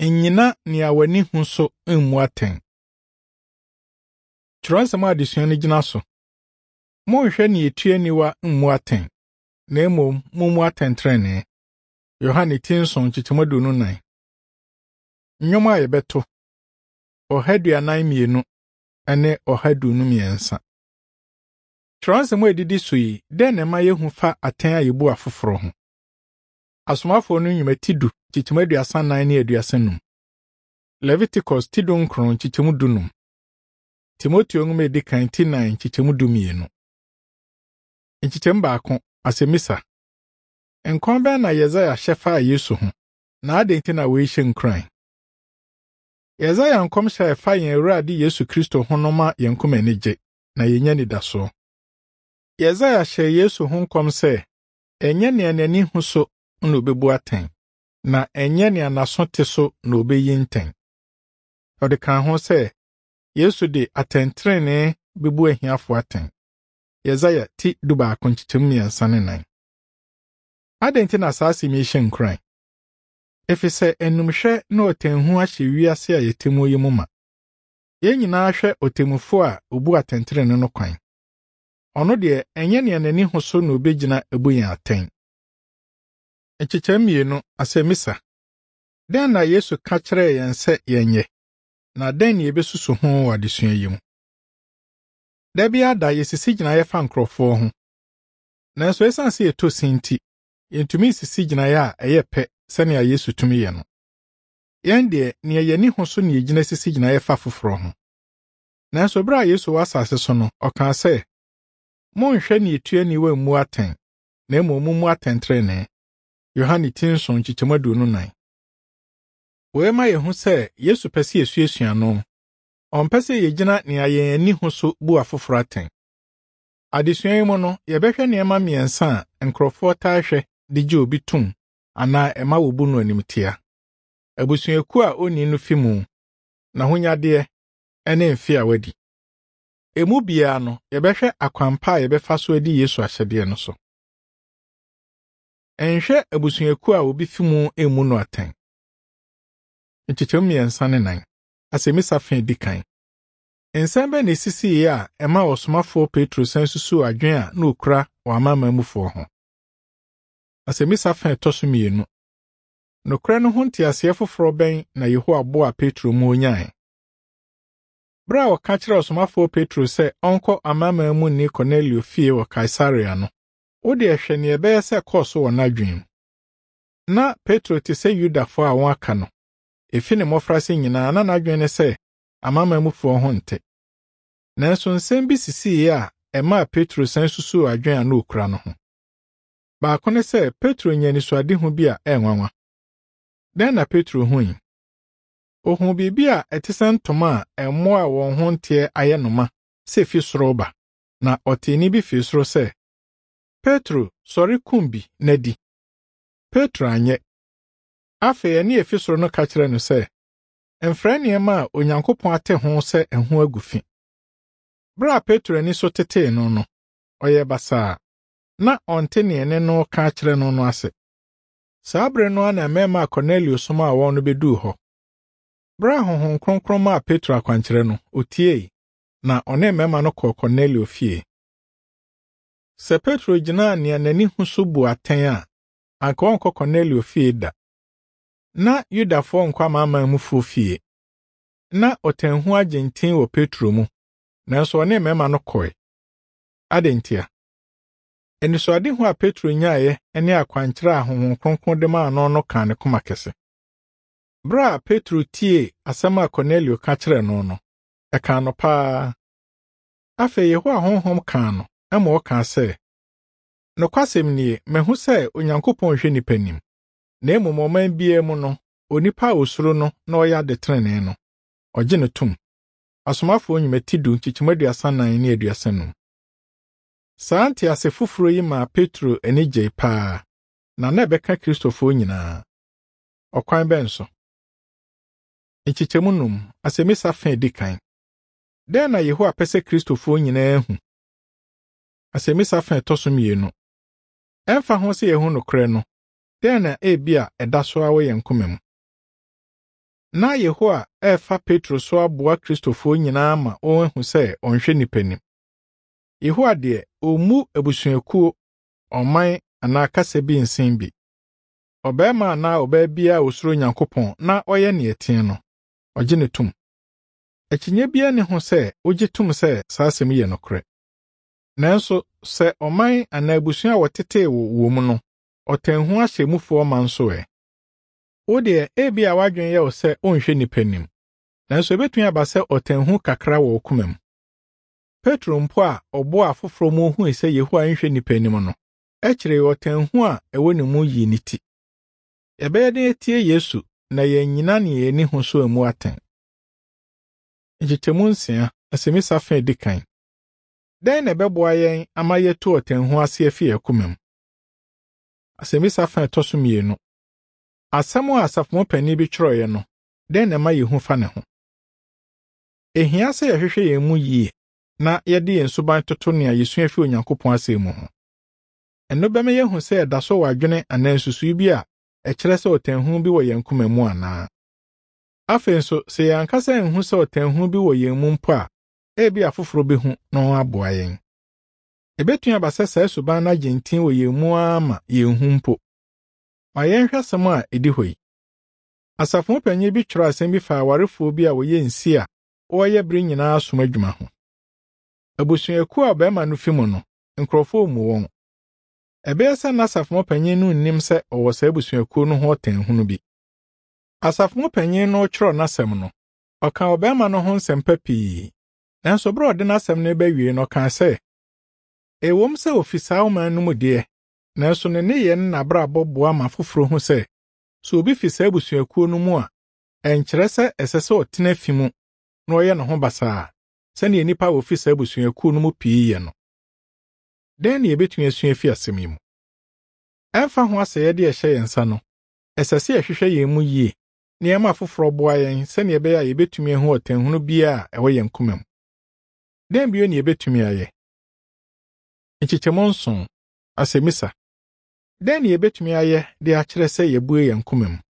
Enyina ni awani hu so mmu aten. Kyerɛnsɛm adesua no gyina so. Monhwɛ ne etua niwa mmu aten, na mmom mummu atɛntrɛnee. Yohane 10:9. Nnwom a yɛbɛto 142 ɛne 153. Kyerɛnsɛm a edidi so yi, dɛn na ma yehu fa atɛn a yebu afoforo ho. Asomafo no nnwuma tidu 34 ne 35. Leviticus tidu 9 15. Timoteo nwoma edikan 9 12. Nchikyem baako Asemisa. Nkɔn bɛn na Yesaia hyɛfa Yesu ho, na adɛn na wɔehyɛ nkran. Yesaia nkɔm hyɛ fa yɛn Awurade Yesu Kristo ho no ma yɛn koma ani gye, na yɛnya nidaso. Yesaia hyɛ Yesu ho nkɔm sɛ, ɛnyɛ nea n'ani hu so na obebu atɛn, na ɛnyɛ nea n'aso te so na obeyi ntɛn. Ɔde kan ho sɛ, Yesu de atɛntrɛnee bebu ahiafo atɛn. Yesaia 12:3-4. Adɛn na saa asɛm yi hyɛ nkran? Efisɛ enumhwɛ na ɔtɛnhu ahyɛ wiase a yɛtemu yi mu ma. Yɛn nyinaa hwɛ ɔtɛmufo a obu atɛntrɛnee no kwan. Ɔno deɛ ɛnyɛ nea n'ani hu so na obegyina ebu yɛn atɛn. Nkyekyɛm 2 Asɛmisa. Dɛn na Yesu ka kyerɛɛ yɛn sɛ yɛnyɛ, na dɛn na yebesusu ho wɔ adesua yi mu? Da bi ada yɛsisi gyinaeɛ fa nkurɔfoɔ ho. Nanso ɛsiane sɛ yɛtɔ si nti, yɛntumi sisi gyinaeɛ a ɛyɛ pɛ sɛnea Yesu tumi yɛ no. Yɛn deɛ, nea yɛni ho so na yɛgyina sisi gyinaeɛ fa foforo ho. Nanso bere a Yesu wɔ asase so no, ɔkaa sɛ, monhwɛ ne etua niwa mmu atɛn, na mmom mummu atɛntrɛnee. Yohane 10:29. Wɔema yɛn ho sɛ Yesu pɛ sɛ yɛsuasua no. Ɔmpɛ sɛ yɛgyina nea yɛn ani hu so bu afoforo atɛn. Adesua yi mu no, yɛbɛhwɛ nneɛma mmiɛnsa a nkurɔfoɔ taa hwɛ de gye obi tum anaa ɛma wɔbu no animtia. Abusuaku a onni no fi mu, n'ahonyadeɛ, ɛne mfe a wadi. Emu biara no, yɛbɛhwɛ akwan pa a yɛbɛfa so adi Yesu ahyɛdeɛ no so. Ɛnhwɛ abusuaku a obi fi mu emu no atɛn. Nkyekyɛm 3:4. Asɛmisa fa di kan. Nsɛm bɛ na esisiye a ɛma ɔsomafo Petro san susu adwen a na okura wɔ amamamufo ho. Asɛmisa fa ɛtɔ so 2. Nokora no ho nteaseɛ foforo bɛn na Yehowa boa Petro mu onyae. Bere a wɔka kyerɛ ɔsomafo Petro sɛ ɔnkɔ amamamuni Kornelio fie wɔ Kaesarea no, wode ɛhwɛ ne ɛbɛyɛ sɛ kɔɔ so wɔ n'adwen mu. Na Petro te sɛ Yudafo a wɔn aka no, efi ne mmɔfraase nyinaa na n'adwen ne sɛ amamamufo ho nte. Nanso nsɛm bi sisiye a ɛmaa Petro san susu adwen a na okura no ho. Baako ne sɛ Petro nya nisuadehu bi a ɛnwanwa. Dɛn na Petro hui? Ohun biribi a ɛte sɛ ntoma a ɛmmoa a wɔn ho nteɛ ayɛ no ma sɛ fi soro ba, na ɔteeni bi fi soro sɛ, Petro, sɔre kum bi na di. Petro anyɛ. Afei ɛne efi soro no ka kyerɛ no sɛ, mfrɛ nneɛma a Onyankopɔn ate ho sɛ ɛho agu fi. Bere a Petro ani so tetee no no, ɔyɛ basaa, na ɔnte ne ɛne no ka kyerɛ no no ase. Saa bere no ana mmarima a Kornelio soma a wɔn no beduu hɔ. Bere a Honhom Kronkron maa Petro akwankyerɛ no, otiei, na ɔne mmarima no kɔɔ Kornelio fie. Sɛ Petro gyinaa nea n'ani hu so bu atɛn a, anka ɔnkɔ Kornelio fie da. Na Yudafo nkɔ amamamufo fie. Na ɔtɛnhu agyentin wɔ Petro mu, nanso ɔne mmarima no kɔe. Adentia. Enisoadehu a Petro nyaeɛ ne akwankyerɛ a Honhom Kronkron de maa no ka ne koma kɛse. Bere a Petro tie asɛm a Kornelio ka kyerɛ no no, ɛka no paa. Afei Yehowa Honhom ka no, ɛma ɔka sɛ, nokwasɛm nie, mehu sɛ Onyankopɔn hwɛ nipa nim, na mmom ɔman biara mu no, onipa a osuro no na ɔyɛ adetrenee no, ɔgye no tom. Asomafo nnwuma tidu 34 ne 35. Saa ntease foforo yi ma Petro ani gye paa, na ɛbɛka Kristofo nyinaa. Ɔkwan bɛn so. Nkyekyɛmu 5 Asɛmisa fa di kan. Dɛn na Yehowa pɛ sɛ Kristofo nyinaa hu? Asɛmisa fa ɛtɔ so 2. Ɛmfa ho sɛ yɛhu nokorɛ no, dɛn na ebia ɛda so a wɔ yɛn koma mu. Na Yehowa efa Petro so aboa Kristofo nyinaa ma onhu sɛ onhwe nipanim. Yehowa de omu abusuakuo ɔman ana kasa bi nsen bi. Ɔbɛma na ɔbɛbia osuro Nyankopɔn na ɔyɛ ne etie no. Ɔgye ne tum. Akyinye bia ne ho sɛ ogye tum sɛ saa asɛm yɛ nokore. Nanso sɛ ɔman ana abusua wɔtete wo mu no, ɔtanhu ahyɛ mufo man so ɛ. Wo de ebi a wadwen yɛ wo sɛ onhwe nipanim. Nanso ebetumi aba sɛ ɔtanhu kakra wɔ okumam. Petro mpo a ɔbo afoforo mu hu sɛ Yehowa nhwe nipanim no, ɛkyerɛ ɔtanhu a ɛwɔ ne mu yi ne ti. Ɛbɛyɛ de etie Yesu na yɛnyina ne yɛni ho so amu aten. Nkyetemu 9 asɛmisa fa edi kan. Dɛn na ɛbɛboa yɛn ama yɛto ɔtanhu ase afi akumam. Asɛmisa fa ɛtɔ so 2. Asɛm a asafo panyin bi kyerɛɛ no, dɛn na ma yehu fa ne ho. Ehia sɛ yɛhwehwɛ yɛn mu yie na yɛde yɛn suban toto nea yesua fi Onyankopɔn asɛm mu ho. Ɛno bɛma yɛhu sɛ ɛda so wadwene anan susuy bi a ɛkyerɛ sɛ ɔtanhu bi wɔ yɛn koma mu anaa. Afei nso sɛ yɛn ankasa nhu sɛ ɔtanhu bi wɔ yɛn mu mpo a, ebi afoforo bi hu na wɔn aboa yɛn. Ebetumi aba sɛ saa suban na gentin wɔ yɛn mu ama yɛn hu mpo. Ma yɛnhwɛ asɛm a edi hɔ yi. Asafo panyin bi kyerɛ asɛm bi fa awarefo bi a wɔyɛ nsi a wɔyɛ bere nyinaa som adwuma ho. Abusuakuo a bɛrima no fi mu no, nkurɔfo mu wɔn. Ɛbɛyɛ sɛ n'asafo panyin no nnim sɛ ɔwɔ saa abusuakuo no ho ɔtanhu no bi. Asafo panyin no kyerɛ n'asɛm no, ɔka ɔbɛrima no ho nsɛmpa pii. Nanso bere ɔde n'asɛm no bɛwie no ɔka sɛ, ewom sɛ ofi saa ɔman no mu deɛ, nanso ne yɛ n'abrabɔ boa ma foforo ho sɛ, so obi fi saa abusuakuo no mu a, ɛnkyerɛ sɛ ɛsɛ sɛ ɔtena fi mu na ɔyɛ ne ho basaa, sɛnea nipa wɔ fi saa abusuakuo no mu pii yɛ no. Dɛn na yɛbɛtumi asua fi asɛm yi mu? Ɛmfa ho asɛ yɛde ɛhyɛ yɛn nsa no, ɛsɛ sɛ yɛhwehwɛ yɛn mu yie, na yɛma foforo boa yɛn sɛnea ɛbɛyɛ a yɛbɛtumi ahu ɔtanhunu biara a ɛwɔ yɛn koma mu. Dɛn bio na yɛbɛtumi ayɛ? Nkyekyemu 9 asɛmisa. Dɛn na yɛbɛtumi ayɛ de akyerɛ sɛ yɛbue yɛn koma mu?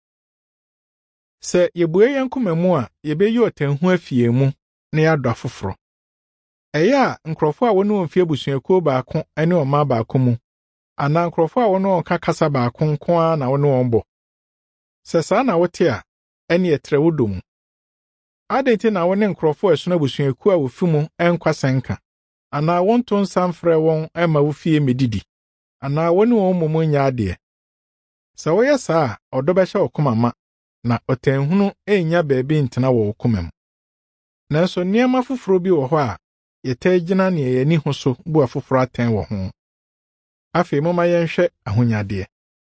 Sɛ yɛbue yɛn koma mu a, yɛbɛyi ɔtanhu afi yɛn mu na yɛadɔ afoforo. Ɛyɛ a nkurɔfo a wɔne wɔn fi abusuakuo baako ne ɔma baako mu, anaa nkurɔfo a wɔne wɔn kasa baako nko ara na wɔne wɔn bɔ. Sɛ saa na wote a, ɛne ɛtrɛ wo dɔ mu. Adɛn nti na wɔne nkurɔfo a ɛsono abusuakuo a wofi mu nkwasɛnka, anaa wɔnto nsa mfrɛ wɔn ɛma wo fie medidi, anaa wɔne wɔn mmom nya adeɛ. Sɛ wɔyɛ saa a, ɔdɔ bɛhyɛ wo koma ma, na ɔtanhunu ennya baabi ntena wɔ wo koma mu. Nanso nneɛma foforo bi wɔ hɔ a yɛtaa gyina nea yɛni ho so bu afoforo atɛn wɔ ho. Afei momma yɛnhwɛ ahonyadeɛ.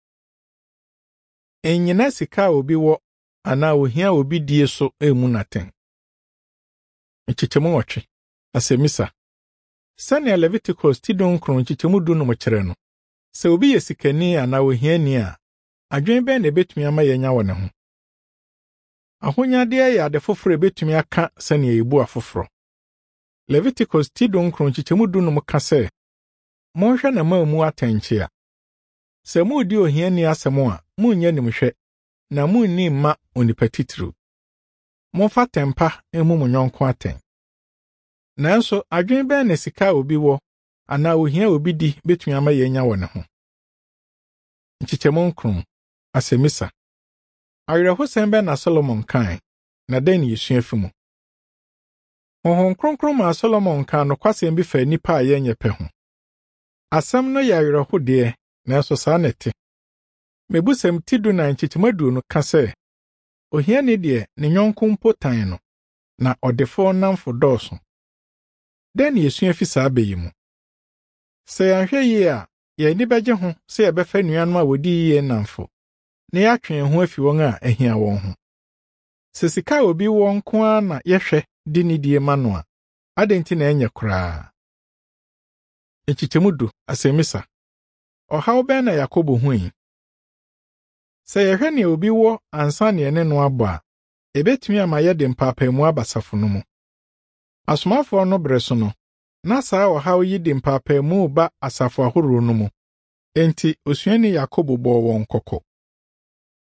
Ennyina sika a obi wɔ anaa ohia obi die so emu naten. Nkyekyemu 8 asɛmisa. Sɛnea Leviticus ti 9 nkyekyemu 10 kyerɛ no, sɛ obi yɛ sikani anaa ohiani a, adwene bɛn na ebetumi ama yɛnya wɔ ne ho. Ahonyadeɛ yɛ ade foforo ebetumi aka sɛnea yebu afoforo. Leviticus ti 9 nkyekyemu 10 ka sɛ, monhwɛ na ma mu atankyea. Sɛ mudi ohiani asɛm a, munnya nimhwɛ, na munni mma onipa titiriw. Momfa tempa emu mo nyɔnko atɛn. Nanso adwene bɛn na sika obi wɔ anaa ohia obi di betumi ama yɛnya wɔ ne ho. Nkyekyemu 9 asɛmisa. Awerɛhosɛm bɛn na Solomon kae, na dɛn na yesua fi mu? Honhom Kronkron ma Solomon ka nokwasɛm bi fa nipa a yɛnyɛ pɛ ho. Asɛm no yɛ awerɛhodeɛ, nanso saa na ɛte. Mebusɛm ti 14 nkyekyemu 20 ka sɛ, ohiani deɛ ne nyɔnko mpo tan no, na ɔdefo namfo dɔɔso. Dɛn na yesua fi saa bɛ yi mu? Sɛ yɛanhwɛ yie a, yɛn ni bɛgye ho sɛ yɛbɛfa nuanom a wodi yie namfo, na yɛatwe ho afi wɔn a ahia wɔn ho. Sɛ sika obi wɔ nko ara na yɛhwɛ di ne die ma no a, adɛn nti na ɛnyɛ koraa? Nkyekyemu 10 asɛmisa. Ɔhaw bɛn na Yakobo hui? Sɛ yɛhwɛ nea obi wɔ ansa na yɛne no abɔ a, ebetumi ama yɛde mpaapaemu abasafo no mu. Asomafoɔ no bere so no, na saa ɔhaw yi de mpaapaemu ba asafo ahorow no mu. Enti osuani Yakobo bɔɔ wɔn kɔkɔ.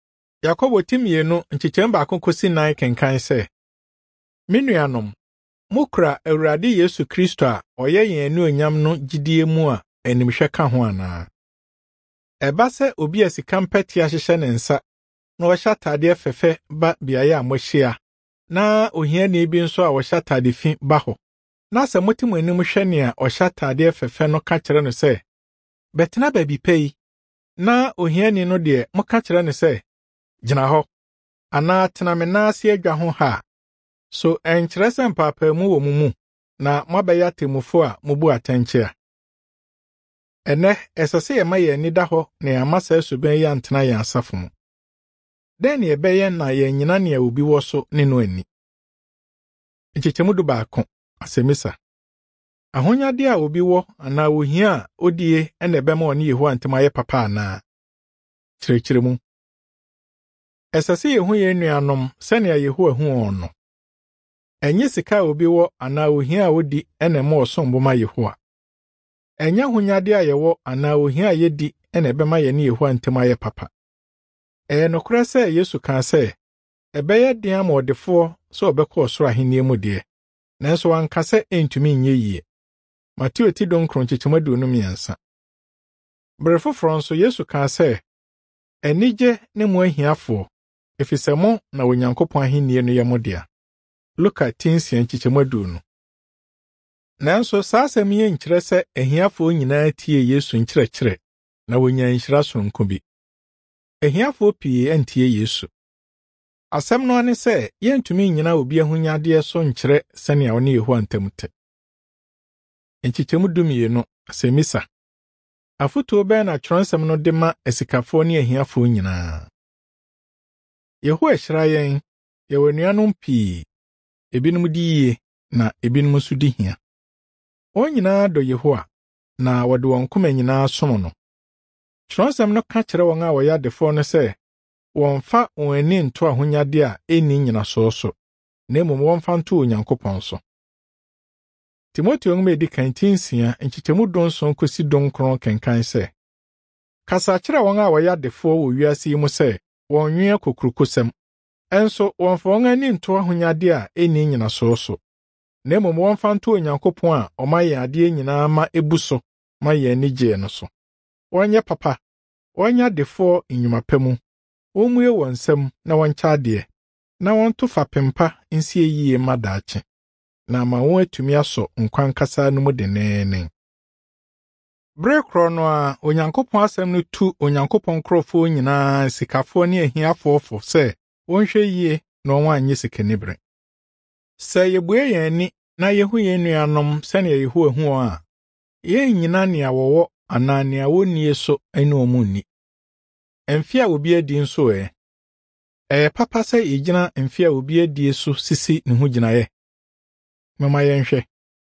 Yakobo timienu nchikyem baako kosi 9 kenkan se Menuanom mukra Awurade Yesu Kristo a oye yen anuonyam no gidie mu a animhwe ka ho ana eba se obi asika mpeti ahyehye ne nsa na ohya tade fefe ba biaye a mohia na ohia ne bi nso a ohya tade fi ba ho na se motimu anim hwe ne a ohya tade fefe no ka kire no se betena ba bi pei na ohia ni no de moka kire no se gyina ho ana tena me na ase adwa ho ha so enkyere se mpapa mu wo mu na mabɛyɛ temufo a mubu atankyea ene esase yema ye ni da ho na yamasa suben ya ntena ya asafo mu den ye bɛyɛ na ye nyina ne obi wo so ne no ani nkyekemu du baako asemisa ahonyade a obi wo ana ohia a odie ene bɛma oni Yehowa ntema ye papa ana kyerɛkyerɛ mu esase ye hu ye nuanom sene ya Yehowa hu ono enye sika obi wo ana ohia a odi ene ma osombo ma Yehowa enya hunyade a yewo ana ohia yedi ene bema ye ne Yehowa ntema ye papa nokora se Yesu kan se ebeye dia ma odefo so obekọ osoro ahenie mu de nanso wanka se entumi nye yie Matthew ti don kronchichimadu no miensa brefo fronso Yesu kan se enije ne mu ahiafo efisemo na Onyankopon ahenie no ye mu de Luka 10:chichimadu no nanso saasem ye nkyere se ahiafo nyinaa tie Yesu nkyerɛkyerɛ na wonya nhyira sonko bi ahiafo pii antie Yesu asɛm no ane se yentumi nyina obi ahunyade so nkyerɛ sɛnea one Yehowa ntamte nchichemu dumie no asemisa afuto bɛ na kyerɛnsɛm no de ma asikafo ne ahiafo nyinaa Yehowa hyira yɛn yɛwɔ nuanom pii ebinom di yie na ebinom nso di hia onyina do Yehowa na wɔde wɔn koma nyinaa som no kyerɛnsɛm no ka kyerɛ wɔn a wɔyɛ adefo no sɛ wɔmfa wɔn ani nto ahonyade a eni nyina so na mmom wɔmfa nto Onyankopɔn so Timoteo ngme di kan 10 nchichemu donson kosi donkron kenkan sɛ kasa kyerɛ wɔn a wɔyɛ adefo wɔ wiase yi mu sɛ wɔn nwea kokurukosɛm enso wɔmfa wɔn ani nto ahonyade a eni nyina so na mmom wɔmfa nto Onyankopɔn a ɔmayɛ ade nyinaa ma ebuso ma yɛ anigye no so wɔnyɛ papa wɔnya adefo nnwuma mu wɔmue wɔn nsɛm na wɔnkyɛ ade na wɔnto fapempa nsie yie ma daakye na ma wɔn atumi aso nkwan kasa no mu denenen bre kro no a Onyankopɔn asɛm no tu Onyankopɔn krofo nyinaa sikafo ne ahiafo fo sɛ wɔnhwɛ yie na wɔn anye sikanibre sɛ yebue yɛn ani na yehu yɛn nuanom sɛnea Yehowa hu a yɛn nyina ne awɔwɔ ana ne awonnie so ɛne ɔmunni ɛmfi a obi adi nso papa sɛ yegyina ɛmfi a obi adi so sisi ne ho gyinaeɛ mama yɛnhwɛ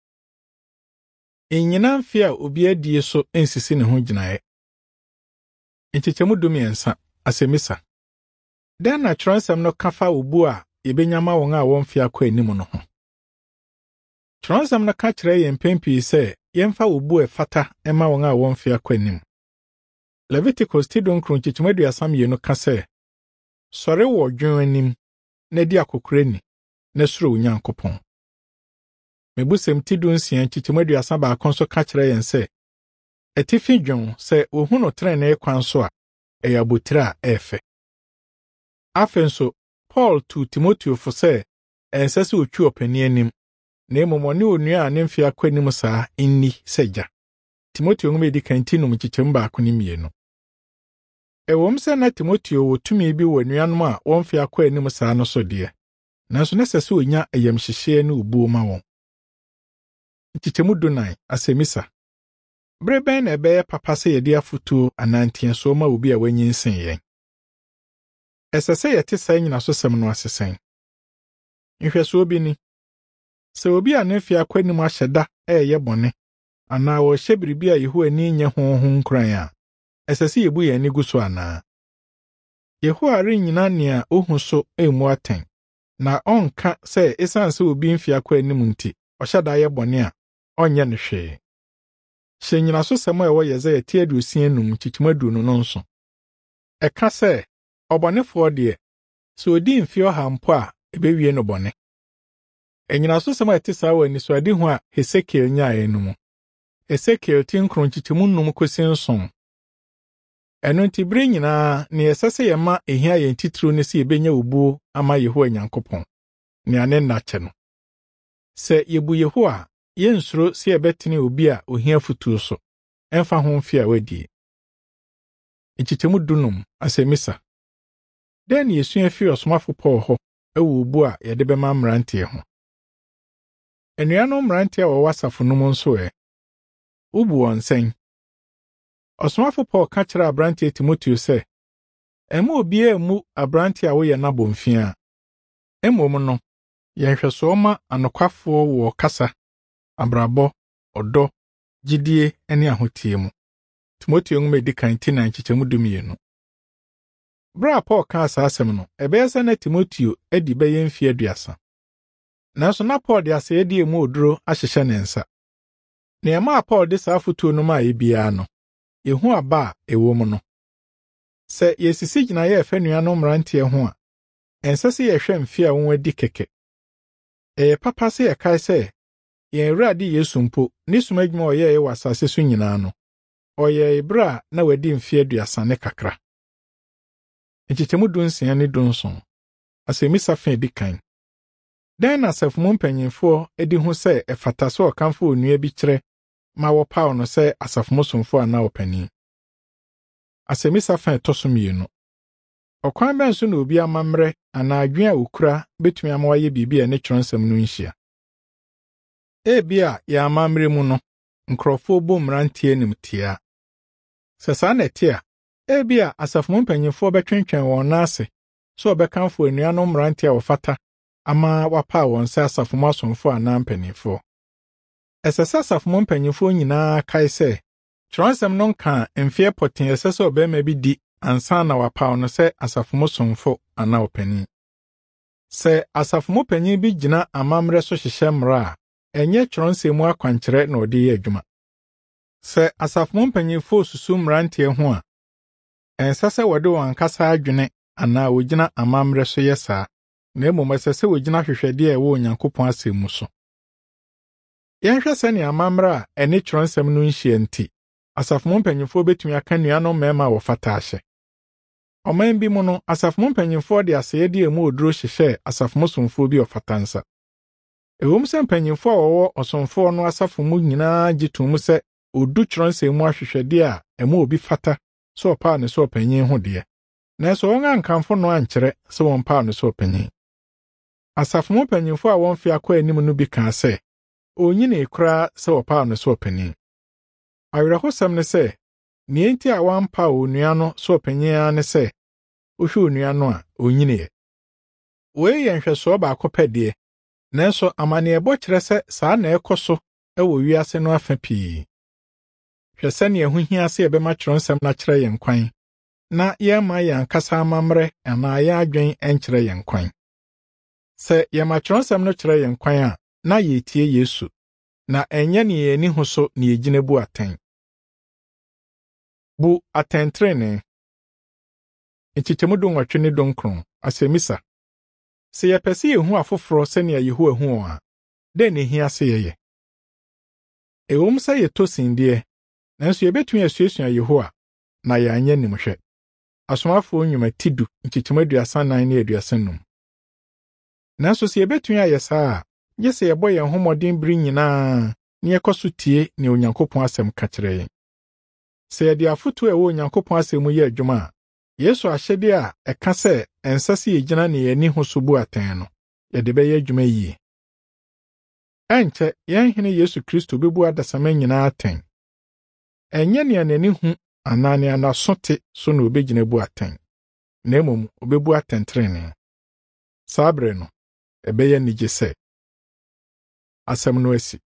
nyina mfi a obi adi so ensisi ne ho gyinaeɛ nchichemu dumiɛnsa asemisa den na kyerɛnsɛm no kafa obu a yebenyama wɔn a wɔmfi akɔ anim no ho kyerɛnsɛm no ka kyerɛ yɛn pempii sɛ yɛmfa obu fata ɛma wɔn a wɔmfi akɔ anim Leviticus tidon kronchichimadu asamye no ka sɛ sɔre wɔ dwen anim na di akokora ni na suro Onyankopɔn mebusem tidon 9 chichimadu asaba akonso ka kyerɛ yɛn sɛ atifi dwen sɛ wohu no trenee kwan so a ɛyɛ abotire a ɛfɛ afenso Paul tu Timoteo fo sɛ ɛnsɛ sɛ otwi ɔpani anim na mmom ɔne onua a ne mfi akɔ anim saa inni sɛgya Timoteo ngome di kan tinum chichim baako ne mienu ɛwom sɛ na Timoteo wotumi bi wɔ nuanom a wɔmfi akɔ anim saa no so de nanso ne sɛ onya ayamhyehyɛ ne obuo ma wɔn chichemu dunai asemisa bre bɛn na ɛbɛyɛ papa sɛ yɛde afutuo ananteɛ so ma obi a wanyinsen yɛn ɛsɛ sɛ yɛte saa nyina so sɛm no asesɛn nhwɛso obi ni sɛ obi a ne mfi akɔ anim ahyɛ da ɛyɛ bɔne ana wɔhyɛ biribi a Yehowa ni nyɛ honhom nkran a ɛsɛ sɛ yebu yɛn ni gu so ana Yehowa renyina nea ohu so emu atɛn na ɔnka sɛ esan sɛ obi mfi akɔ anim nti ɔhyɛ da yɛ bɔne a ɔnyɛ ne hwee hyɛ nyina so sɛm a ɛwɔ Yesaia 30:5 chichimadu no nso ɛka sɛ Ɔbɔnefoɔ deɛ, sɛ odi mfe ɔha mpo a ebewie no bɔne. Enyinaso sɛm a ɛte saa wɔ anisoadehu a Hesekiel nyae no mu. Hesekiel ti nkron nkyekyɛmu 5 kosi 9. Ɛno nti bere nyinaa ne ɛsɛ sɛ yɛma ehia yɛn titiriw ne sɛ yɛbenya obuo ama Yehowa Nyankopɔn, nea ne nna kyɛ no. Sɛ yebu Yehowa a, yɛnsuro sɛ yɛbɛtene obi a ohia futuo so, ɛmfa ho mfe a wadie. Nkyekyɛmu 15 Asɛmmisa. Dɛn ne yɛsua fi ɔsomafo Paul hɔ ɛwɔ obu a yɛde bɛma mmeranteɛ ho? Anuanom mmeranteɛ a wɔwɔ asafo no mu nso wobu wɔn nsɛn. Ɔsomafo Paul ka kyerɛ aberanteɛ Timoteo sɛ, ɛma obiara mu aberanteɛ a woyɛ n'abɔmfia. Mmom no, yɛnhwɛsoɔ ma anokwafoɔ wɔ kasa, abrabɔ, ɔdɔ, gyidie ne ahotie mu. Timoteo nwoma edi kan ti na nkyekyɛmu 12. Bere a Paul kaa saa asɛm no, ɛbɛyɛ sɛ na Timoteo adi bɛyɛ mfe 30. Nanso na Paul de asɛyɛde mu oduro ahyehyɛ ne nsa. Na ɛmaa Paul de saa fotuo no maa ebiara no, yehu aba a ɛwɔ mu no. Sɛ yɛsisi gyinaeɛ ɛfɛ nuanom mmeranteɛ ho a, ɛnsɛ sɛ yɛhwɛ mfe a wɔn adi kɛkɛ. Ɛyɛ papa sɛ yɛkae sɛ, yɛn Awurade Yesu mpo, ne som adwuma a ɔyɛɛ wɔ asase so nyinaa no, ɔyɛɛ bere a na wadi mfe 30 ne kakra. Nkyekyɛmu 16 ne 17. Asɛmmisa fa edi kan. Dɛn na asafo mu mpanyimfoɔ edi ho sɛ ɛfata sɛ ɔkamfo onua bi kyerɛ ma wɔpaw no sɛ asafo mu somfo anaa ɔpanin? Asɛmmisa fa ɛtɔ so 2. Ɔkwan bɛn so na obi amammerɛ anaa adwene a okura betumi ama wayɛ biribi a ne kyerɛnsɛm no nhyia? Ebia yɛ amammerɛ mu no, nkurɔfoɔ bɔ mmeranteɛ nimtiaa. Sɛ saa na ɛte a, ebia asafo mu mpanyimfoɔ bɛtwentwɛn wɔn nan ase sɛ ɔbɛkamfo anuanom mmeranteɛ a wɔfata ama wapa wɔn sɛ asafo mu asomfo anaa mpanyimfoɔ. Ɛsɛ sɛ asafo mu mpanyimfoɔ nyinaa kae sɛ, kyerɛnsɛm no nka mfe pɔtee ɛsɛ sɛ ɔbarima bi di ansa na wapa no sɛ asafo mu somfo anaa ɔpanin. Sɛ asafo mu panyin bi gyina amammerɛ so hyehyɛ mmara a, ɛnyɛ kyerɛnsɛm mu akwankyerɛ na ɔde yɛ adwuma. Sɛ asafo mu mpanyimfoɔ susu mmeranteɛ ho a, ɛnsɛ sɛ wɔde wɔn ankasa adwene anaa wogyina amammerɛ so yɛ saa, na mmom ɛsɛ sɛ wogyina hwehwɛdeɛ a ɛwɔ Onyankopɔn asɛm mu so. Yɛnhwɛ sɛnea amammerɛ a ɛne kyerɛnsɛm no nhyia nti, asafo mu mpanyimfoɔ betumi aka nuanom mmarima a wɔfata ahyɛ. Ɔman bi mu no, asafo mu mpanyimfoɔ de asɛyɛde mu oduro hyehyɛ asafo mu somfo bi ɔfata nsa. Ewom sɛ mpanyimfoɔ a wɔwɔ ɔsomfo no asafo mu nyinaa gye to mu sɛ odu kyerɛnsɛm mu ahwehwɛde a ɛmo obi fata sɛ ɔpaa ne sɛ ɔpanyin ho deɛ. Nanso wɔn ankamfo no ankyerɛ sɛ wɔn paa no sɛ ɔpanyin. Asafo mu mpanyimfoɔ a wɔn fi akɔ anim no bi kaa sɛ, onyine koraa sɛ ɔpaa no sɛ ɔpanyin. Awerɛhosɛm ne sɛ, nea enti a wɔampa onua no sɛ ɔpanyin ara ne sɛ, wohwɛ onua no a onyineɛ. Wei yɛ nhwɛsoɔ baako pɛ deɛ, nanso amanneɛbɔ kyerɛ sɛ saa na ɛkɔ so ɛwɔ wiase no afa pii. Hwɛ sɛnea ɛho hia sɛ yɛbɛma kyerɛnsɛm no akyerɛ yɛn kwan, na yɛmma yɛn ankasa amammerɛ anaa yɛn adwen ɛnkyerɛ yɛn kwan. Sɛ yɛma kyerɛnsɛm no kyerɛ yɛn kwan a, na yɛtie Yesu, na ɛnyɛ ne yɛn ani ho so ne yɛgyina bu atɛn. Bu atɛntrenee. Nkyekyɛmu 18 ne 19. Asɛmmisa. Sɛ yɛpɛ sɛ yɛhu afoforo sɛnea Yehowa hu wɔn a, dɛn na ehia sɛ yɛyɛ? Ewom sɛ yɛtɔ sindeɛ, nanso yɛbɛtumi asuasua Yehowa, na yɛanyɛ nimhwɛ. Asomafoɔ nnwuma ti 10 nkyekyɛmu 34 ne 35. Nanso sɛ yɛbɛtumi ayɛ saa a, gye sɛ yɛbɔ yɛn ho mmɔden bere nyinaa na yɛkɔ so tie ne Onyankopɔn asɛm ka kyerɛ yɛn. Sɛ yɛde afoto a ɛwɔ Onyankopɔn asɛm mu yɛ adwuma a, Yesu ahyɛde a ɛka sɛ ɛnsɛ sɛ yɛgyina ne yɛn ani ho so bu atɛn no, yɛde bɛyɛ adwuma yie. Ɛnkyɛ, yɛn hene Yesu Kristo bɛbu adasamma nyinaa atɛn. Ɛnyɛ nea n'ani hu anaa nea n'aso te so na obegyina bu atɛn, na mmom obɛbu atɛntrenee. Saa bere no, ɛbɛyɛ anigye sɛ asɛm no asi.